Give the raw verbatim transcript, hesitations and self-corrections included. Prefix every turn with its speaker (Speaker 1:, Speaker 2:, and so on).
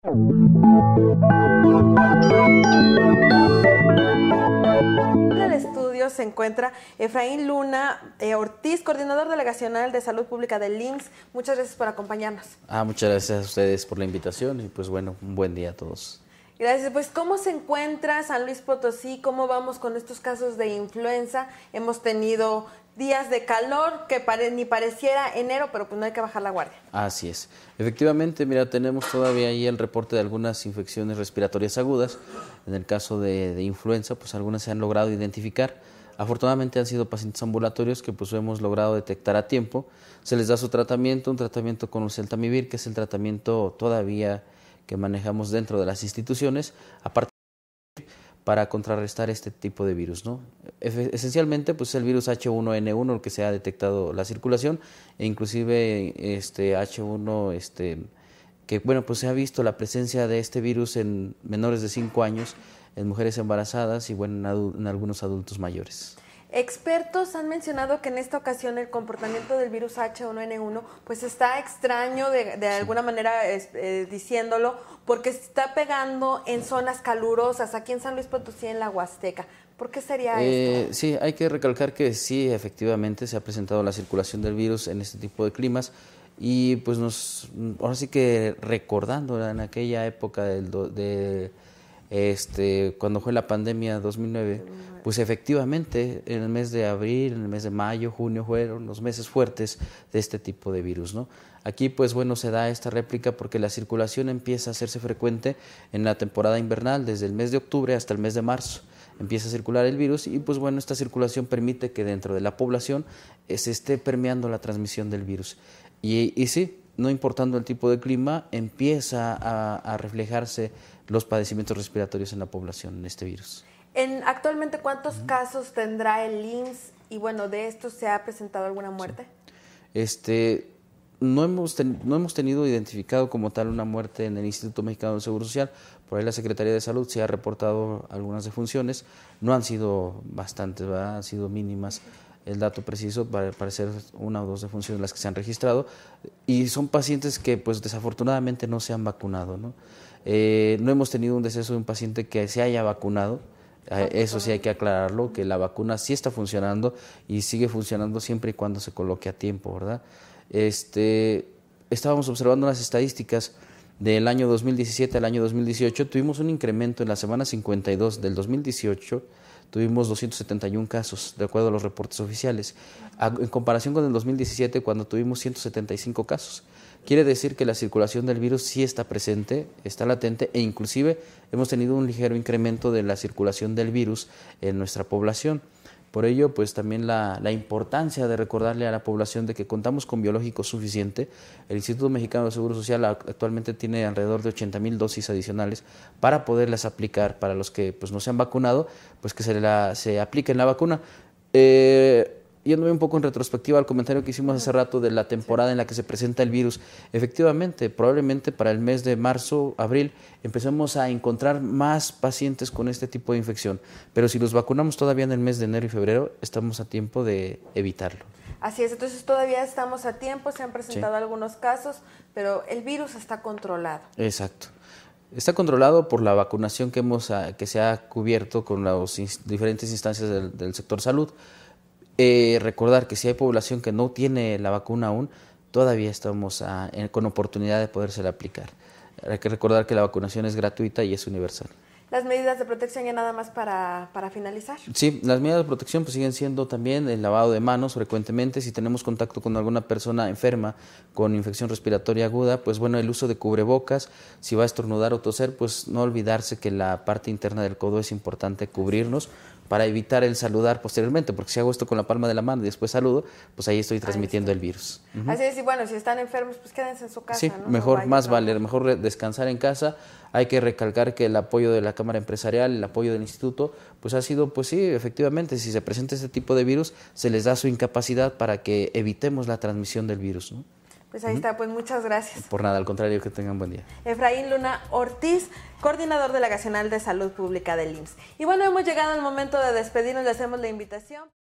Speaker 1: En el estudio se encuentra Efraín Luna eh, Ortiz, coordinador delegacional de Salud Pública del I M S S. Muchas gracias por acompañarnos.
Speaker 2: Ah, muchas gracias a ustedes por la invitación y pues bueno, un buen día a todos.
Speaker 1: Gracias. Pues, ¿cómo se encuentra San Luis Potosí? ¿Cómo vamos con estos casos de influenza? Hemos tenido días de calor que pare, ni pareciera enero, pero pues no hay que bajar la guardia.
Speaker 2: Así es. Efectivamente, mira, tenemos todavía ahí el reporte de algunas infecciones respiratorias agudas. En el caso de, de influenza, pues algunas se han logrado identificar. Afortunadamente han sido pacientes ambulatorios que pues hemos logrado detectar a tiempo. Se les da su tratamiento, un tratamiento con oseltamivir, que es el tratamiento todavía que manejamos dentro de las instituciones, aparte para contrarrestar este tipo de virus, ¿no? Esencialmente, pues el virus H uno N uno, el que se ha detectado la circulación, e inclusive este H uno, este, que bueno, pues se ha visto la presencia de este virus en menores de cinco años, en mujeres embarazadas y bueno, en, en algunos adultos mayores.
Speaker 1: Expertos han mencionado que en esta ocasión el comportamiento del virus H uno N uno pues está extraño de, de alguna sí. manera eh, diciéndolo, porque se está pegando en zonas calurosas, aquí en San Luis Potosí, en la Huasteca. ¿Por qué sería
Speaker 2: eh,
Speaker 1: esto?
Speaker 2: Sí, hay que recalcar que sí, efectivamente se ha presentado la circulación del virus en este tipo de climas y pues nos, ahora sí que recordando en aquella época del do, de Este, cuando fue la pandemia dos mil nueve, pues efectivamente en el mes de abril, en el mes de mayo, junio fueron los meses fuertes de este tipo de virus, ¿no? Aquí pues bueno se da esta réplica porque la circulación empieza a hacerse frecuente en la temporada invernal desde el mes de octubre hasta el mes de marzo. Empieza a circular el virus y pues bueno esta circulación permite que dentro de la población eh, se esté permeando la transmisión del virus. Y, y sí, no importando el tipo de clima, empieza a, a reflejarse los padecimientos respiratorios en la población, en este virus.
Speaker 1: En, ¿Actualmente cuántos uh-huh. casos tendrá el I M S S? Y bueno, ¿de estos se ha presentado alguna muerte?
Speaker 2: Sí. Este, no, hemos ten, no hemos tenido identificado como tal una muerte en el Instituto Mexicano del Seguro Social. Por ahí la Secretaría de Salud se ha reportado algunas defunciones. No han sido bastantes, ¿verdad? Han sido mínimas. El dato preciso para parecer una o dos defunciones las que se han registrado y son pacientes que pues desafortunadamente no se han vacunado, ¿no? Eh, no hemos tenido un deceso de un paciente que se haya vacunado, eh, eso sí hay que aclararlo, que la vacuna sí está funcionando y sigue funcionando siempre y cuando se coloque a tiempo, ¿verdad? Este, estábamos observando las estadísticas del año dos mil diecisiete al año dos mil dieciocho, tuvimos un incremento en la semana cincuenta y dos del dos mil dieciocho, tuvimos doscientos setenta y uno casos, de acuerdo a los reportes oficiales, en comparación con el dos mil diecisiete, cuando tuvimos ciento setenta y cinco casos. Quiere decir que la circulación del virus sí está presente, está latente, e inclusive hemos tenido un ligero incremento de la circulación del virus en nuestra población. Por ello, pues también la, la importancia de recordarle a la población de que contamos con biológico suficiente. El Instituto Mexicano de Seguro Social actualmente tiene alrededor de ochenta mil dosis adicionales para poderlas aplicar para los que pues, no se han vacunado, pues que se, la, se apliquen la vacuna. Eh, Yéndome un poco en retrospectiva al comentario que hicimos hace rato de la temporada en la que se presenta el virus, efectivamente, probablemente para el mes de marzo, abril, empecemos a encontrar más pacientes con este tipo de infección, pero si los vacunamos todavía en el mes de enero y febrero, estamos a tiempo de evitarlo.
Speaker 1: Así es, entonces todavía estamos a tiempo, se han presentado sí. algunos casos, pero el virus está controlado.
Speaker 2: Exacto. Está controlado por la vacunación que, hemos, que se ha cubierto con las diferentes instancias del, del sector salud. Eh, recordar que si hay población que no tiene la vacuna aún, todavía estamos a, en, con oportunidad de podérsela aplicar. Hay que recordar que la vacunación es gratuita y es universal.
Speaker 1: ¿Las medidas de protección ya nada más para, para finalizar?
Speaker 2: Sí, las medidas de protección pues siguen siendo también el lavado de manos frecuentemente. Si tenemos contacto con alguna persona enferma con infección respiratoria aguda, pues bueno, el uso de cubrebocas. Si va a estornudar o toser, pues no olvidarse que la parte interna del codo es importante cubrirnos para evitar el saludar posteriormente, porque si hago esto con la palma de la mano y después saludo, pues ahí estoy transmitiendo ahí el virus.
Speaker 1: Uh-huh. Así es, y bueno, si están enfermos, pues quédense en su casa.
Speaker 2: Sí,
Speaker 1: ¿no?
Speaker 2: mejor,
Speaker 1: no
Speaker 2: más vale, mejor descansar en casa. Hay que recalcar que el apoyo de la Cámara Empresarial, el apoyo del Instituto, pues ha sido, pues sí, efectivamente, si se presenta este tipo de virus, se les da su incapacidad para que evitemos la transmisión del virus, ¿no?
Speaker 1: Pues ahí uh-huh. está, pues muchas gracias.
Speaker 2: Por nada, al contrario, que tengan buen día.
Speaker 1: Efraín Luna Ortiz, coordinador delegacional de Salud Pública del I M S S. Y bueno, hemos llegado al momento de despedirnos, le hacemos la invitación.